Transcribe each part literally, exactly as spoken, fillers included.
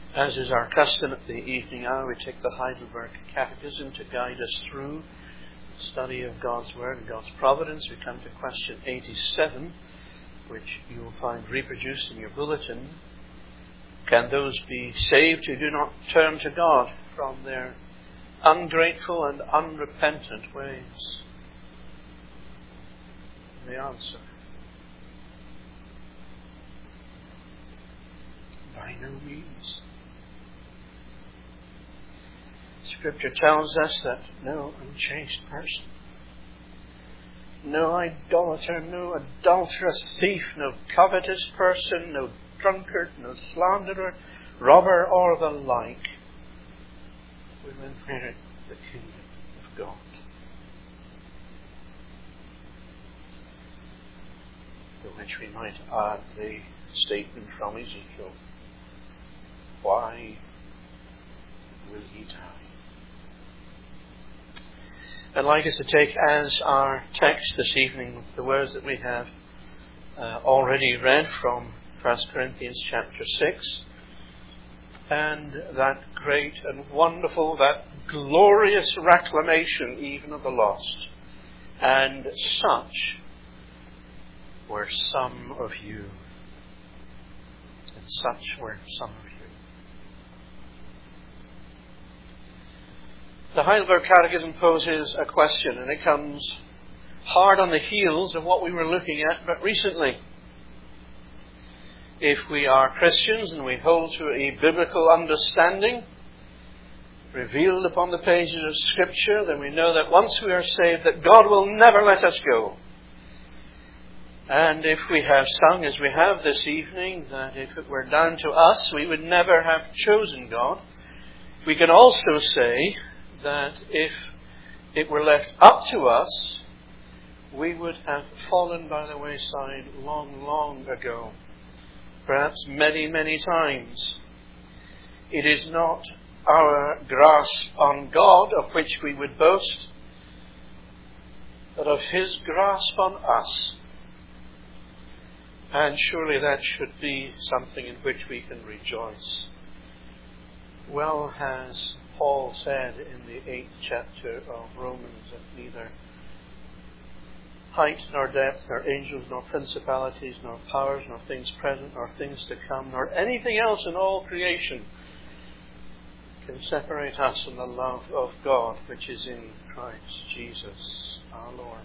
As is our custom at the evening hour, we take the Heidelberg Catechism to guide us through the study of God's Word and God's providence. We come to question eighty-seven, which you will find reproduced in your bulletin. Can those be saved who do not turn to God from their ungrateful and unrepentant ways? And the answer: by no means. Scripture tells us that no unchaste person, no idolater, no adulterous thief, no covetous person, no drunkard, no slanderer, robber, or the like will inherit the kingdom of God. To which we might add the statement from Ezekiel: why will he die? I'd like us to take as our text this evening the words that we have uh, already read from First Corinthians chapter six, and that great and wonderful, that glorious reclamation even of the lost. And such were some of you. And such were some of you. The Heidelberg Catechism poses a question, and it comes hard on the heels of what we were looking at but recently. If we are Christians and we hold to a biblical understanding revealed upon the pages of Scripture, then we know that once we are saved, that God will never let us go. And if we have sung as we have this evening, that if it were down to us, we would never have chosen God, we can also say that if it were left up to us, we would have fallen by the wayside long, long ago. Perhaps many, many times. It is not our grasp on God of which we would boast, but of His grasp on us. And surely that should be something in which we can rejoice. Well has Paul said in the eighth chapter of Romans that neither height nor depth, nor angels, nor principalities, nor powers, nor things present, nor things to come, nor anything else in all creation can separate us from the love of God which is in Christ Jesus our Lord.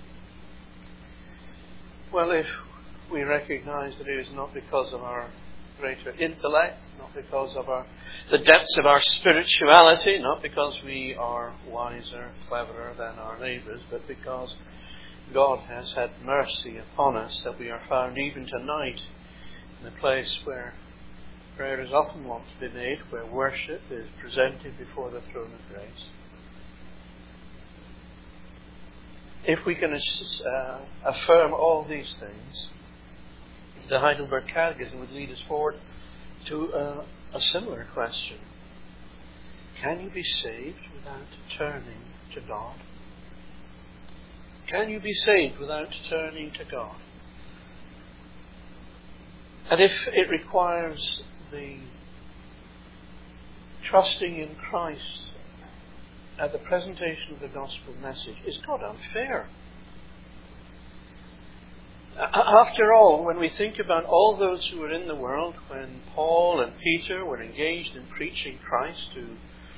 Well, if we recognize that it is not because of our greater intellect, not because of our the depths of our spirituality, not because we are wiser, cleverer than our neighbours, but because God has had mercy upon us, that we are found even tonight in a place where prayer is often wont to be made, where worship is presented before the throne of grace. If we can uh, affirm all these things, the Heidelberg Catechism would lead us forward to uh, a similar question. Can you be saved without turning to God? Can you be saved without turning to God? And if it requires the trusting in Christ at the presentation of the gospel message, is God unfair? After all, when we think about all those who were in the world, when Paul and Peter were engaged in preaching Christ to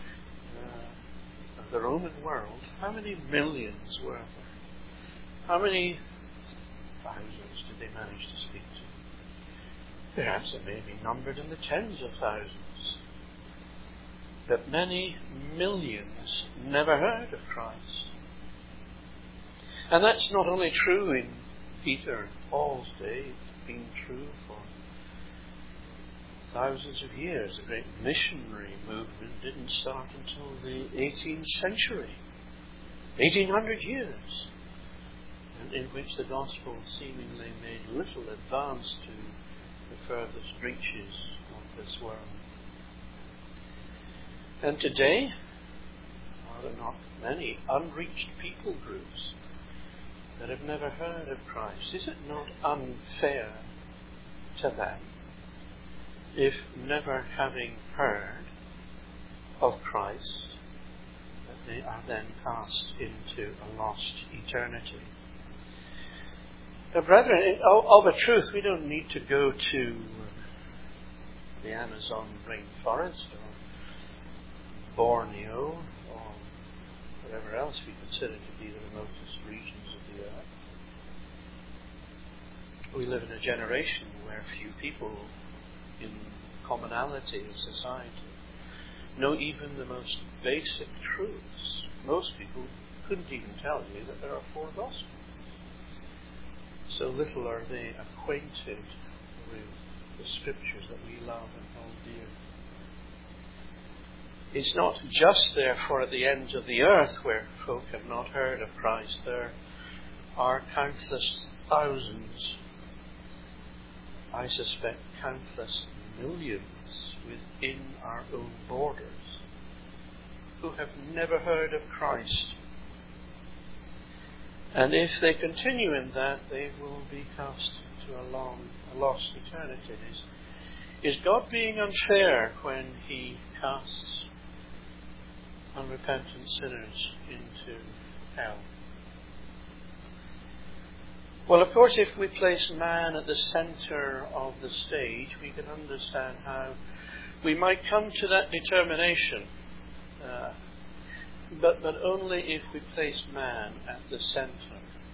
uh, the Roman world, how many millions were there? How many thousands did they manage to speak to? Perhaps it may be numbered in the tens of thousands. But many millions never heard of Christ. And that's not only true in Peter and Paul's day, it's been true for thousands of years. The great missionary movement didn't start until the eighteenth century, eighteen hundred years, and in which the gospel seemingly made little advance to the furthest reaches of this world. And today, are there not many unreached people groups that have never heard of Christ? Is it not unfair to them? if never having heard of Christ, that they are then cast into a lost eternity. Now, brethren, of a truth, we don't need to go to the Amazon rainforest or Borneo or whatever else we consider to be the remotest regions of the earth. We live in a generation where few people in commonality of society know even the most basic truths. Most people couldn't even tell you that there are four Gospels. So little are they acquainted with the Scriptures that we love and hold dear. It's not just, therefore, at the ends of the earth where folk have not heard of Christ. There are countless thousands, I suspect countless millions within our own borders who have never heard of Christ. And if they continue in that, they will be cast to a long, a lost eternity. Is, is God being unfair when He casts unrepentant sinners into hell? Well, of course, if we place man at the centre of the stage, we can understand how we might come to that determination. Uh, but, but only if we place man at the centre.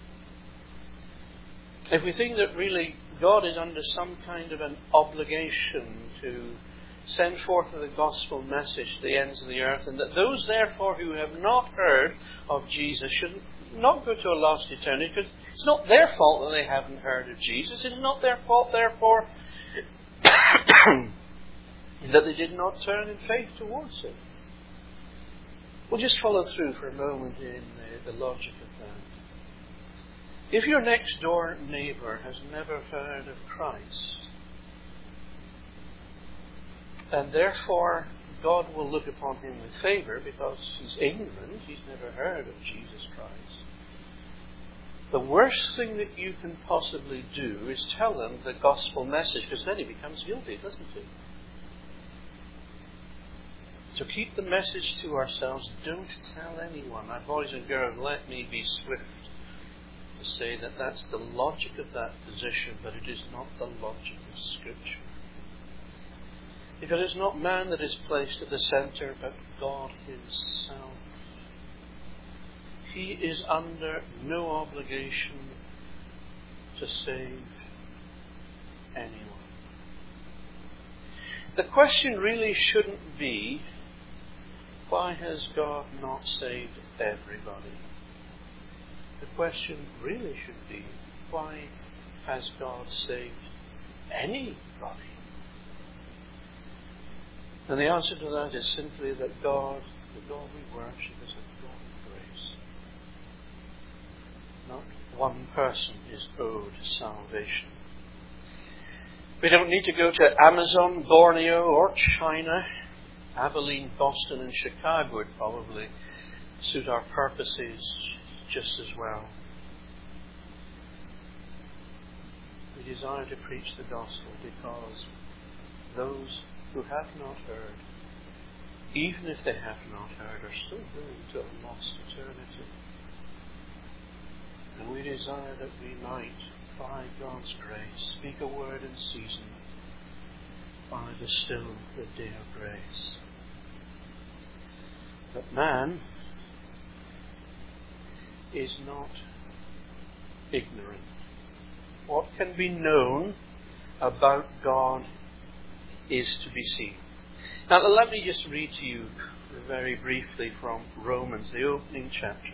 If we think that really God is under some kind of an obligation to send forth the gospel message to the ends of the earth, and that those, therefore, who have not heard of Jesus should not go to a lost eternity, because it's not their fault that they haven't heard of Jesus. It's not their fault, therefore, that they did not turn in faith towards Him. We'll just follow through for a moment in the, the logic of that. If your next door neighbour has never heard of Christ, and therefore God will look upon him with favour because he's ignorant, he's never heard of Jesus Christ, the worst thing that you can possibly do is tell him the gospel message, because then he becomes guilty, doesn't he? So keep the message to ourselves. Don't tell anyone. My boys and girls, let me be swift to say that that's the logic of that position, but it is not the logic of Scripture. Because it's not man that is placed at the centre, but God Himself. He is under no obligation to save anyone. The question really shouldn't be, why has God not saved everybody? The question really should be, why has God saved anybody? And the answer to that is simply that God, the God we worship, is a God of grace. Not one person is owed salvation. We don't need to go to Amazon, Borneo, or China. Abilene, Boston, and Chicago would probably suit our purposes just as well. We desire to preach the gospel because those who have not heard, even if they have not heard, are still going to a lost eternity. And we desire that we might, by God's grace, speak a word in season while it is still the day of grace. But man is not ignorant. What can be known about God is to be seen. Now let me just read to you very briefly from Romans, the opening chapter.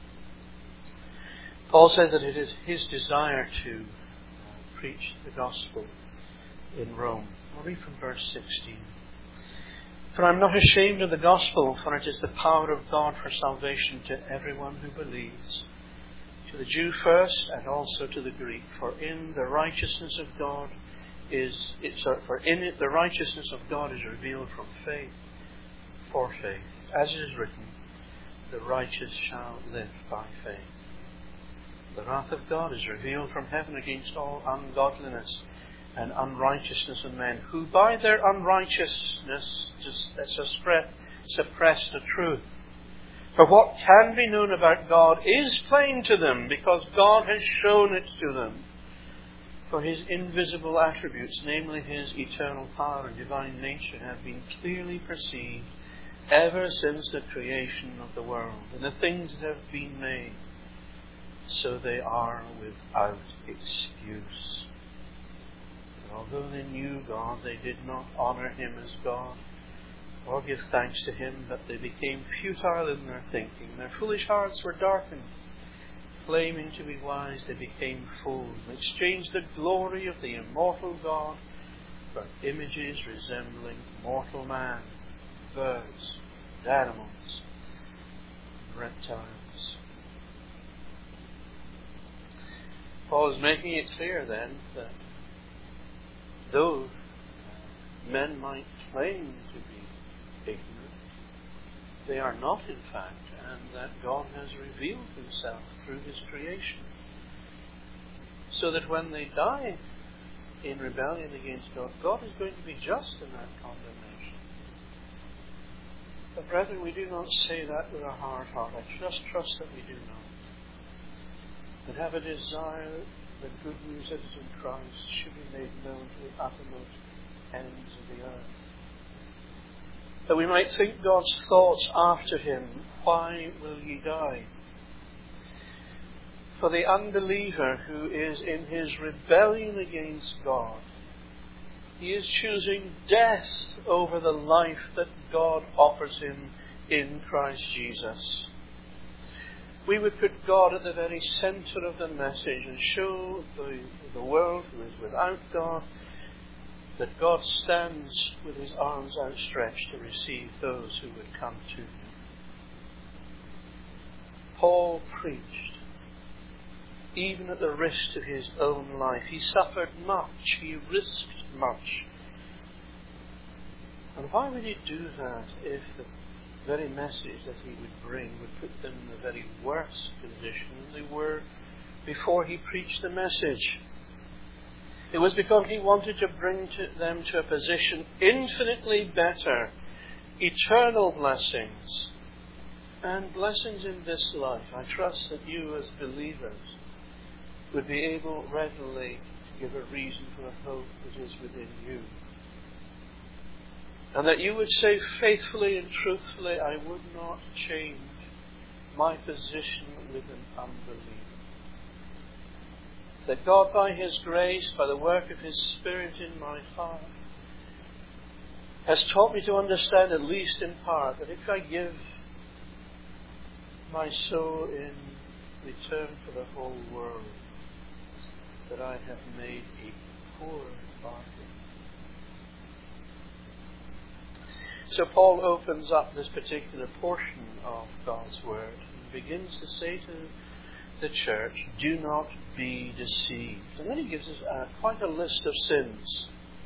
Paul says that it is his desire to preach the gospel in Rome. I'll read from verse sixteen. For I am not ashamed of the gospel, for it is the power of God for salvation to everyone who believes, to the Jew first and also to the Greek. For in the righteousness of God is it, sorry, for in it the righteousness of God is revealed from faith for faith, as it is written, the righteous shall live by faith. The wrath of God is revealed from heaven against all ungodliness and unrighteousness of men, who by their unrighteousness just suppress the truth. For what can be known about God is plain to them, because God has shown it to them. For his invisible attributes, namely his eternal power and divine nature, have been clearly perceived ever since the creation of the world, and the things that have been made, so they are without excuse. For although they knew God, they did not honour him as God, or give thanks to him, but they became futile in their thinking. Their foolish hearts were darkened. Claiming to be wise, they became fools, and exchanged the glory of the immortal God for images resembling mortal man, birds, and animals, and reptiles. Paul is making it clear then that though men might claim to be ignorant, they are not in fact, and that God has revealed himself through his creation, so that when they die in rebellion against God, God is going to be just in that condemnation. But brethren, we do not say that with a hard heart. I just trust that we do not. And have a desire that good news that is in Christ should be made known to the uttermost ends of the earth. That we might think God's thoughts after him. Why will ye die? For the unbeliever who is in his rebellion against God, he is choosing death over the life that God offers him in Christ Jesus. We would put God at the very centre of the message and show the, the world who is without God that God stands with his arms outstretched to receive those who would come to him. Paul preached, even at the risk of his own life. He suffered much, he risked much. And why would he do that if the very message that he would bring would put them in the very worst condition they were before he preached the message? It was because he wanted to bring to them to a position infinitely better, eternal blessings, and blessings in this life. I trust that you as believers would be able readily to give a reason for the hope that is within you. And that you would say faithfully and truthfully, I would not change my position with an unbeliever. That God, by his grace, by the work of his Spirit in my heart, has taught me to understand, at least in part, that if I give my soul in return for the whole world, that I have made a poor bargain. So Paul opens up this particular portion of God's Word and begins to say to the church, do not be deceived. And then he gives us uh, quite a list of sins.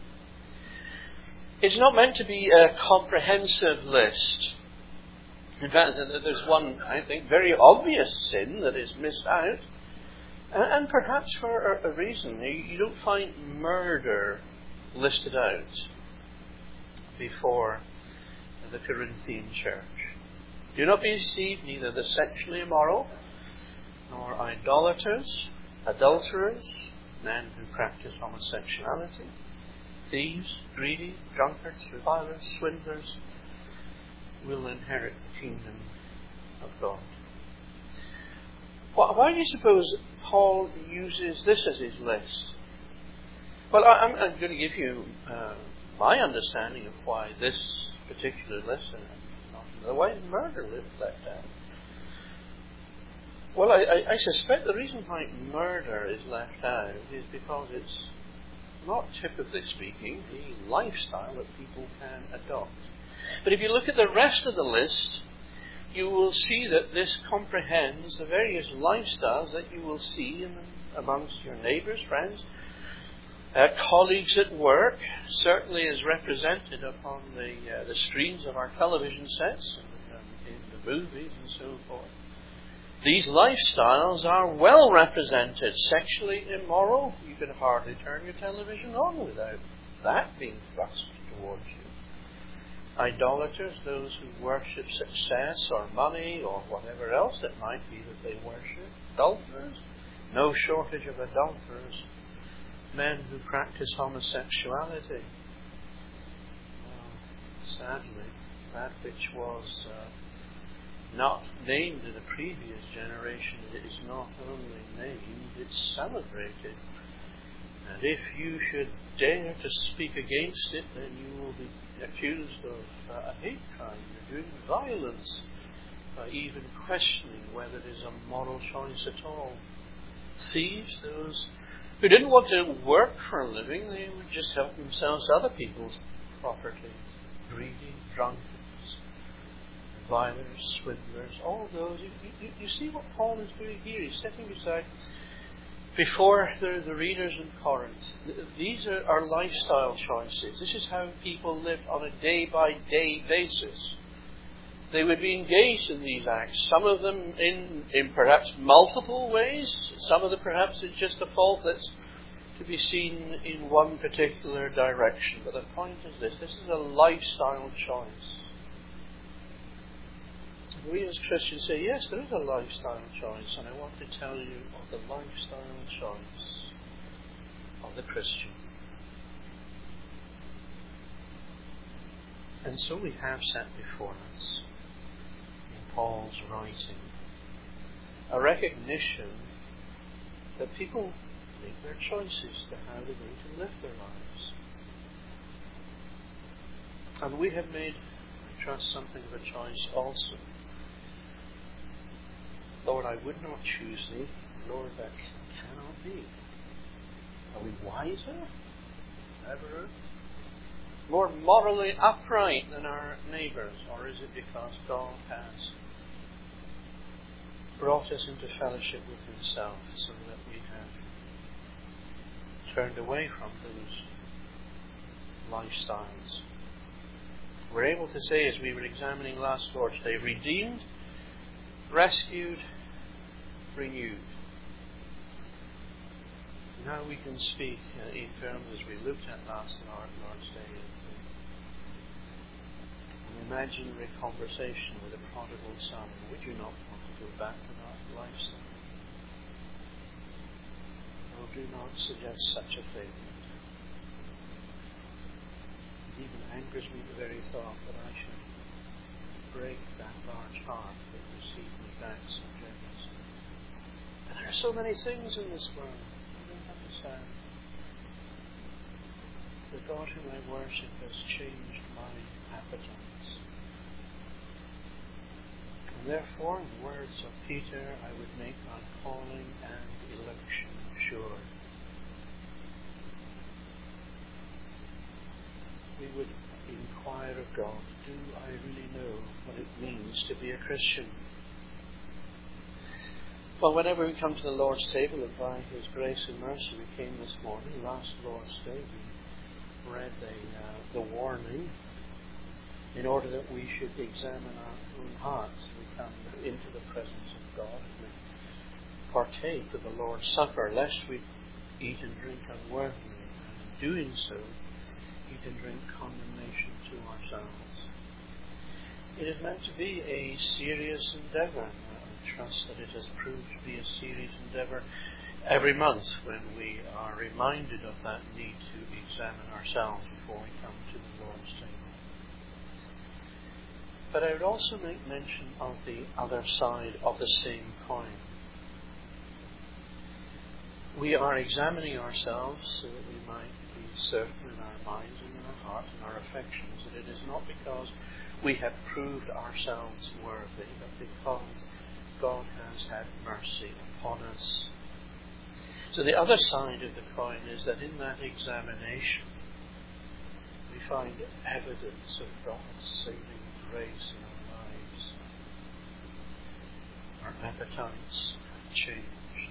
It's not meant to be a comprehensive list. In fact, there's one, I think, very obvious sin that is missed out. And, and perhaps for a, a reason. You, you don't find murder listed out before the Corinthian church. Do not be deceived, neither the sexually immoral, nor idolaters, adulterers, men who practice homosexuality, thieves, greedy, drunkards, revilers, swindlers, will inherit the kingdom of God. Why do you suppose Paul uses this as his list? Well, I'm, I'm going to give you uh, my understanding of why this particular list, and not the way murder is left out. Well, I, I, I suspect the reason why murder is left out is because it's not, typically speaking, the lifestyle that people can adopt. But if you look at the rest of the list, you will see that this comprehends the various lifestyles that you will see in, amongst your neighbours, friends, uh, colleagues at work, certainly is represented upon the uh, the screens of our television sets and um, in the movies and so forth. these lifestyles are well represented. Sexually immoral, you can hardly turn your television on without that being thrust towards you. Idolaters, those who worship success or money or whatever else it might be that they worship. Adulterers, no shortage of adulterers. Men who practice homosexuality. Well, sadly, that which was uh, not named in a previous generation is not only named, it's celebrated. And if you should dare to speak against it, then you will be accused of uh, a hate crime. You're doing violence by even questioning whether it is a moral choice at all. Thieves, those who didn't want to work for a living, they would just help themselves to other people's property. Greedy, drunkards, revilers, swindlers, all those. You, you, you see what Paul is doing here. He's setting aside before the, the readers in Corinth. These are our lifestyle choices. This is how people lived on a day-by-day basis. They would be engaged in these acts, some of them in, in perhaps multiple ways, some of them perhaps in just a fault that's to be seen in one particular direction. But the point is this, this is a lifestyle choice. We as Christians say, yes, there is a lifestyle choice, and I want to tell you of the lifestyle choice of the Christian. And so we have set before us Paul's writing a recognition that people make their choices to how they're going to live their lives. And we have made, I trust, something of a choice also. Lord, I would not choose thee. Lord, that cannot be. Are we wiser? Ever? More morally upright than our neighbours? Or is it because God has brought us into fellowship with Himself so that we have turned away from those lifestyles? We're able to say, as we were examining last Lord's Day, redeemed, rescued, renewed. Now we can speak uh, in terms, as we looked at last Lord, Lord's Day, an imaginary conversation with a prodigal son. Would you not want to go back to that lifestyle? Oh, do not suggest such a thing. It even angers me the very thought that I should break that large heart that received me back so generously. And there are so many things in this world. I don't understand. The God whom I worship has changed my appetites. And therefore, in the words of Peter, I would make my calling and election sure. We would inquire of God, do I really know what it means to be a Christian? Well, whenever we come to the Lord's table, and by His grace and mercy we came this morning, last Lord's Day, we read the, uh, the warning in order that we should examine our own hearts. We come into the presence of God and we partake of the Lord's Supper, lest we eat and drink unworthily, and in doing so, eat and drink condemnation to ourselves. It is meant to be a serious endeavour. I trust that it has proved to be a serious endeavour every month when we are reminded of that need to examine ourselves before we come to the Lord's table. But I would also make mention of the other side of the same coin. We are examining ourselves so that we might be certain in our minds and in our hearts and our affections that it is not because we have proved ourselves worthy, but because God has had mercy upon us. So the other side of the coin is that in that examination we find evidence of God's saving grace in our lives. Our appetites have changed.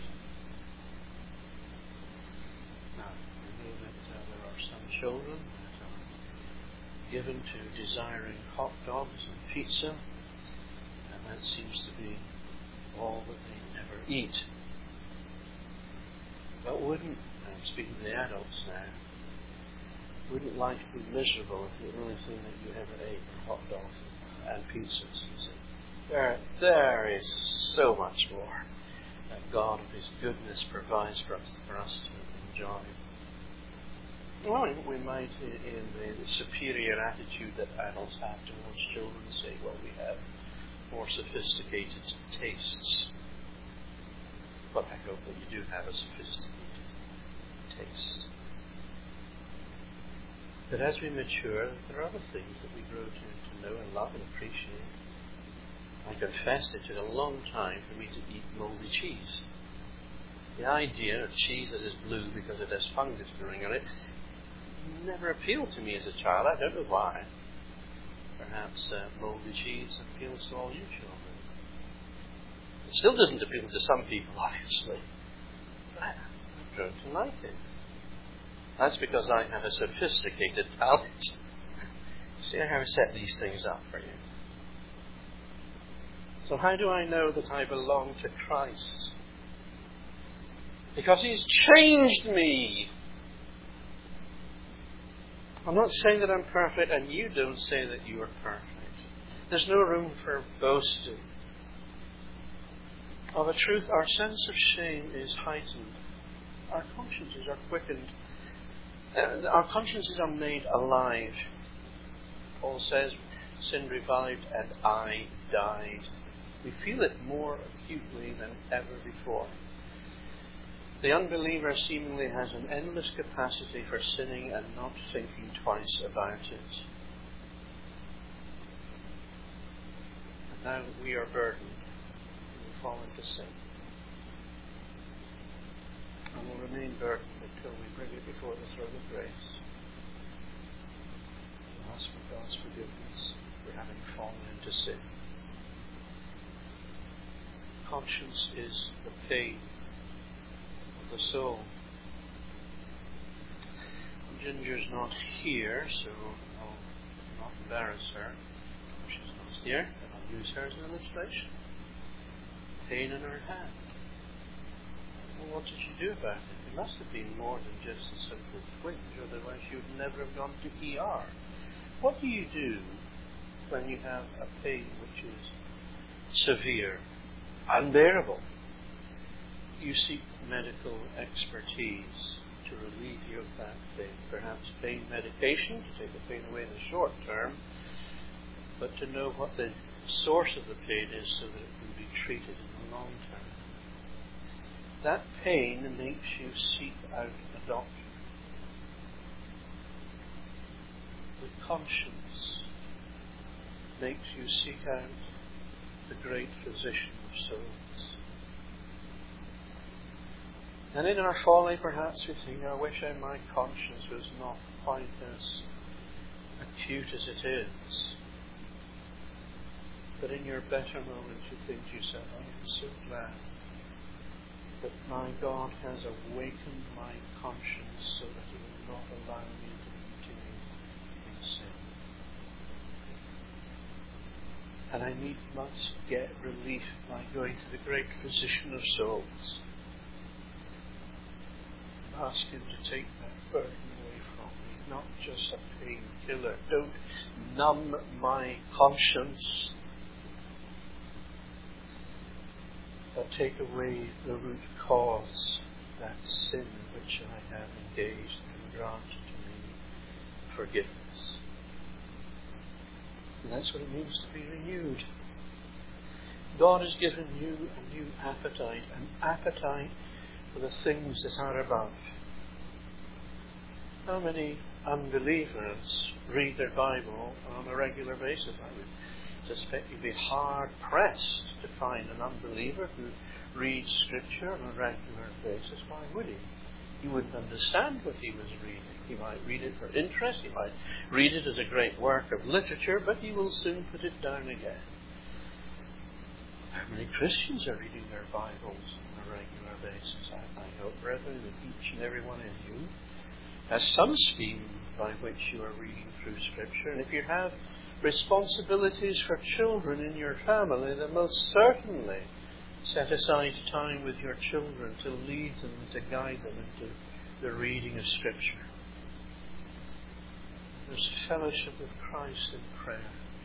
Now, we know that uh, there are some children that are given to desiring hot dogs and pizza, and that seems to be all that they never eat. But wouldn't, I'm speaking to the adults now, wouldn't life be miserable if the only thing that you ever ate were hot dogs and pizzas, you see? There, there is so much more that God of His goodness provides for us, for us to enjoy. Well, we might, in the superior attitude that adults have towards children, say, well, we have more sophisticated tastes. But I hope that you do have a sophisticated taste. But as we mature, there are other things that we grow to, to know and love and appreciate. I confess it took a long time for me to eat mouldy cheese. The idea of cheese that is blue because it has fungus growing on it never appealed to me as a child. I don't know why. Perhaps uh, mouldy cheese appeals to all you children. It still doesn't appeal to some people, obviously. But I've grown to like it. That's because I have a sophisticated palate. See how I set these things up for you. So how do I know that I belong to Christ? Because He's changed me. I'm not saying that I'm perfect, and you don't say that you are perfect. There's no room for boasting. Of a truth, our sense of shame is heightened. Our consciences are quickened. Uh, our consciences are made alive. Paul says, sin revived and I died. We feel it more acutely than ever before. The unbeliever seemingly has an endless capacity for sinning and not thinking twice about it. And now we are burdened. We fall into sin. And will remain burdened until we bring it before the throne of grace. And ask for God's forgiveness for having fallen into sin. Conscience is the pain of the soul. Ginger's not here, so I'll not embarrass her. She's not here, and I'll use her as an illustration. Pain in her hand. Well, what did she do about it? It must have been more than just a simple twinge, otherwise she would never have gone to E R. What do you do when you have a pain which is severe, unbearable? You seek medical expertise to relieve you of that pain. Perhaps pain medication to take the pain away in the short term, but to know what the source of the pain is so that it can be treated in the long term. That pain makes you seek out a doctor. The conscience makes you seek out the great physician of souls. And in our folly, perhaps we think, I wish I, my conscience was not quite as acute as it is. But in your better moments, you think to yourself, I am so glad that my God has awakened my conscience so that He will not allow me to continue in sin. And I need must get relief by going to the great physician of souls. Ask Him to take that burden away from me, not just a painkiller. Don't numb my conscience, but take away the root cause, that sin which I have engaged, and grant to me forgiveness. And that's what it means to be renewed. God has given you a new appetite, an appetite for the things that are above. How many unbelievers read their Bible on a regular basis? I would suspect you'd be hard pressed to find an unbeliever who reads Scripture on a regular basis. Why would he? He wouldn't understand what he was reading. He might read it for interest, he might read it as a great work of literature, but he will soon put it down again. How many Christians are reading their Bibles on a regular basis? I, I hope, brethren, that each and every one of you has some scheme by which you are reading through Scripture. And if you have responsibilities for children in your family, then most certainly Set aside time with your children to lead them, to guide them into the reading of Scripture. There's fellowship with Christ in prayer.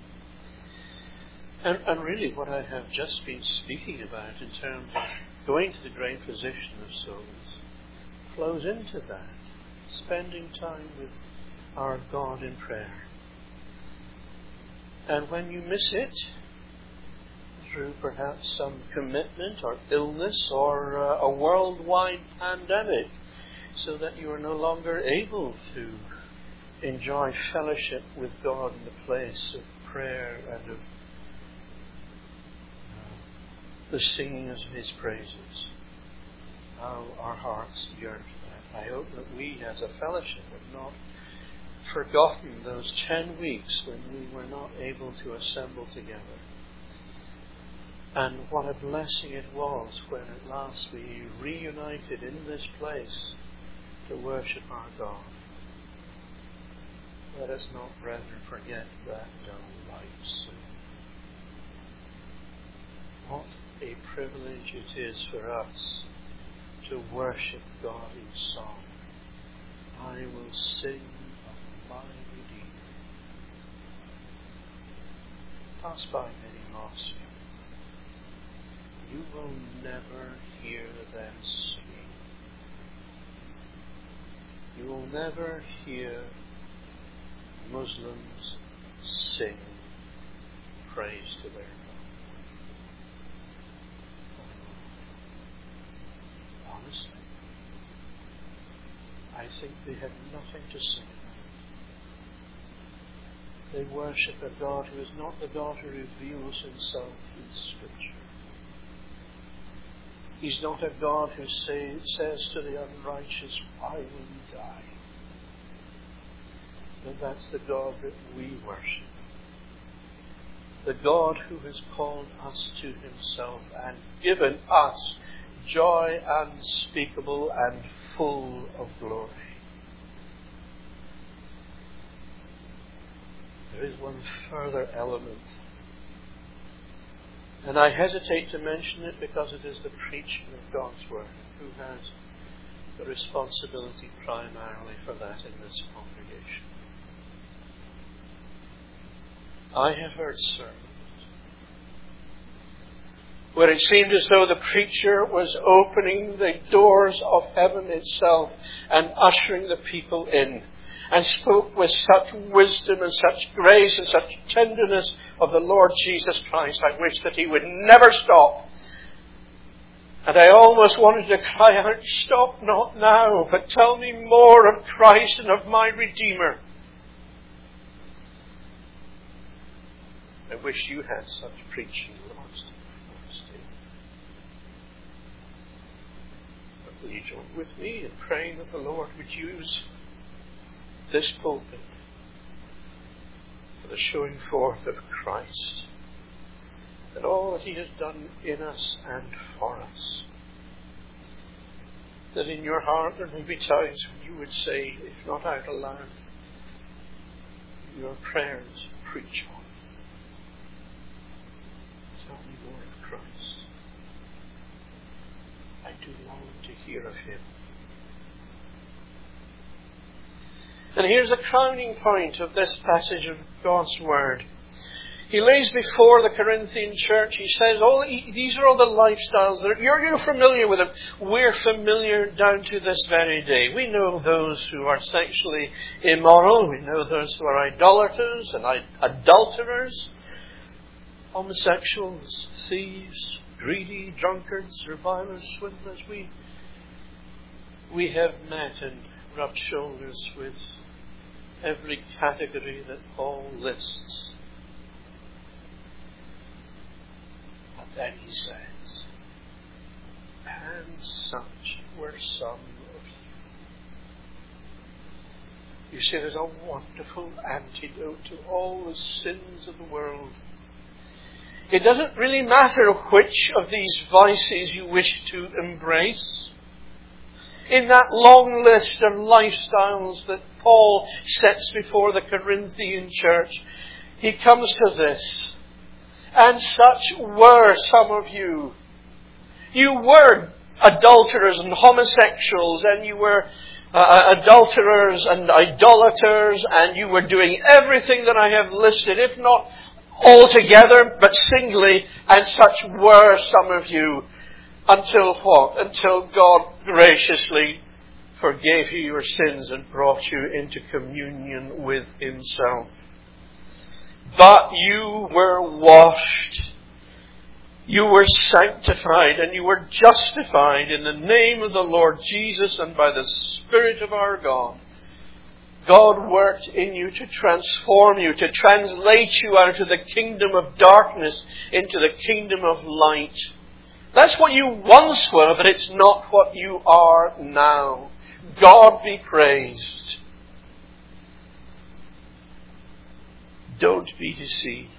And, and really what I have just been speaking about in terms of going to the great physician of souls flows into that. Spending time with our God in prayer. And when you miss it, through perhaps some commitment or illness or uh, a worldwide pandemic, so that you are no longer able to enjoy fellowship with God in the place of prayer and of uh, the singing of His praises. How our hearts yearn for that. I hope that we as a fellowship have not forgotten those ten weeks when we were not able to assemble together. And what a blessing it was when at last we reunited in this place to worship our God. Let us not, brethren, forget that dull light soon. What a privilege it is for us to worship God in song. I will sing of my Redeemer. Pass by many mosques. You will never hear them sing. You will never hear Muslims sing praise to their God. Honestly, I think they have nothing to sing about. They worship a God who is not the God who reveals Himself in Scripture. He's not a God who say, says to the unrighteous, why will you die? But that's the God that we worship. The God who has called us to Himself and given us joy unspeakable and full of glory. There is one further element. And I hesitate to mention it because it is the preaching of God's Word who has the responsibility primarily for that in this congregation. I have heard sermons where it seemed as though the preacher was opening the doors of heaven itself and ushering the people in, and spoke with such wisdom and such grace and such tenderness of the Lord Jesus Christ. I wish that He would never stop. And I almost wanted to cry out, stop not now, but tell me more of Christ and of my Redeemer. I wish you had such preaching, Lord. But will you join with me in praying that the Lord would use this pulpit for the showing forth of Christ and all that He has done in us and for us. That in your heart there may be times when you would say, if not out aloud, your prayers, preach on. Tell me more of Christ. I do long to hear of Him. And here's the crowning point of this passage of God's Word. He lays before the Corinthian church, he says, "All these are all the lifestyles that you're, you're familiar with them. We're familiar down to this very day. We know those who are sexually immoral. We know those who are idolaters and adulterers, homosexuals, thieves, greedy, drunkards, revilers, swindlers. We, we have met and rubbed shoulders with every category that Paul lists." And then he says, "And such were some of you." You see, there's a wonderful antidote to all the sins of the world. It doesn't really matter which of these vices you wish to embrace. In that long list of lifestyles that Paul sets before the Corinthian church, he comes to this. And such were some of you. You were adulterers and homosexuals, and you were uh, adulterers and idolaters, and you were doing everything that I have listed, if not altogether, but singly, and such were some of you, until what? Until God graciously forgave you your sins and brought you into communion with Himself. But you were washed, you were sanctified, and you were justified in the name of the Lord Jesus and by the Spirit of our God. God worked in you to transform you, to translate you out of the kingdom of darkness into the kingdom of light. That's what you once were, but it's not what you are now. God be praised. Don't be deceived.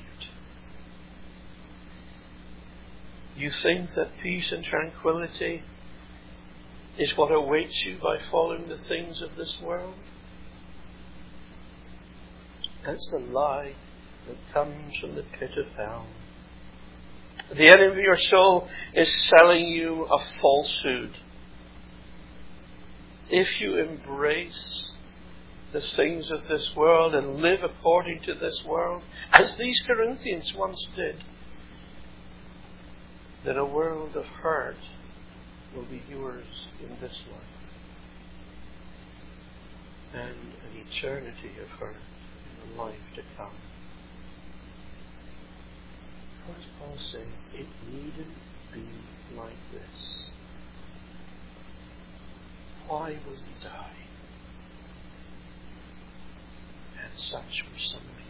You think that peace and tranquility is what awaits you by following the things of this world? That's the lie that comes from the pit of hell. The enemy of your soul is selling you a falsehood. If you embrace the things of this world and live according to this world, as these Corinthians once did, then a world of hurt will be yours in this life, and an eternity of hurt in the life to come. What does Paul say? It needn't be like this. Why will he die? And such were some of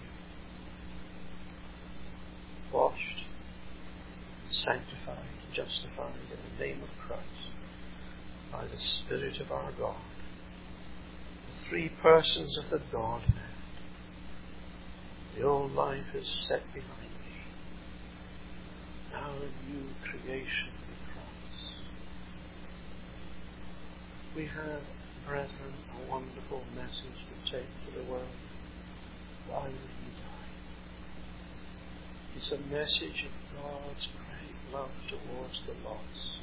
you. Washed, sanctified, justified in the name of Christ by the Spirit of our God. The three persons of the Godhead. The old life is set behind me. Now a new creation in Christ. We have, brethren, a wonderful message to take to the world. Why will he die? It's a message of God's great love towards the lost.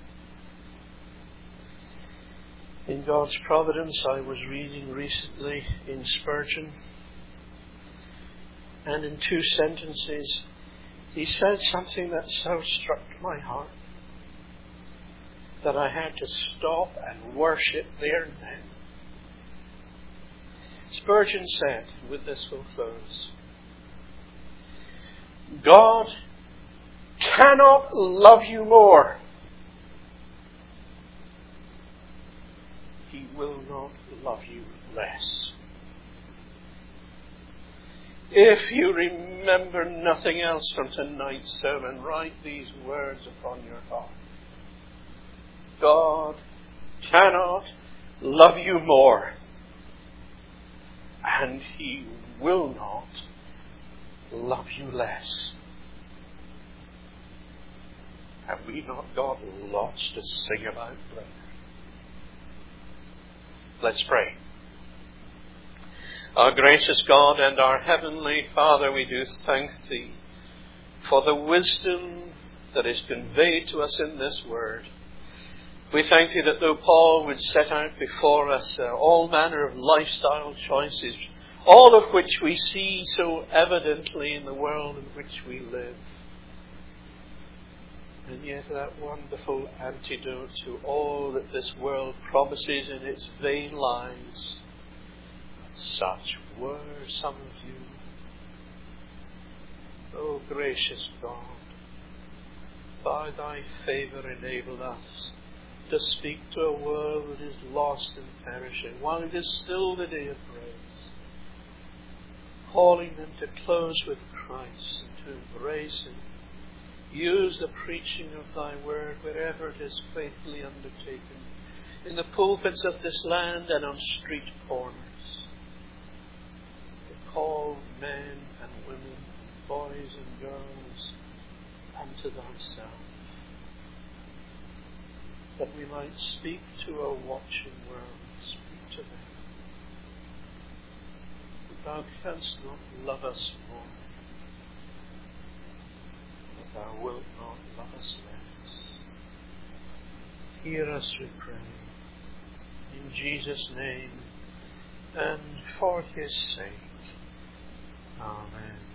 In God's providence, I was reading recently in Spurgeon, and in two sentences, he said something that so struck my heart that I had to stop and worship there and then. Spurgeon said, with this we'll close, God cannot love you more. He will not love you less. If you remember nothing else from tonight's sermon, write these words upon your heart. God cannot love you more, and He will not love you less. Have we not got lots to sing about, brother? Let's pray. Our gracious God and our heavenly Father, we do thank Thee for the wisdom that is conveyed to us in this word. We thank Thee that though Paul would set out before us uh, all manner of lifestyle choices, all of which we see so evidently in the world in which we live, and yet that wonderful antidote to all that this world promises in its vain lies, such were some of you. O gracious God, by Thy favour enable us to speak to a world that is lost and perishing, while it is still the day of grace, calling them to close with Christ and to embrace Him. Use the preaching of Thy word wherever it is faithfully undertaken, in the pulpits of this land and on street corners, to call men and women, boys and girls unto Thyself, that we might speak to a watching world, speak to them. But Thou canst not love us more, but Thou wilt not love us less. Hear us, we pray. In Jesus' name and for His sake. Amen.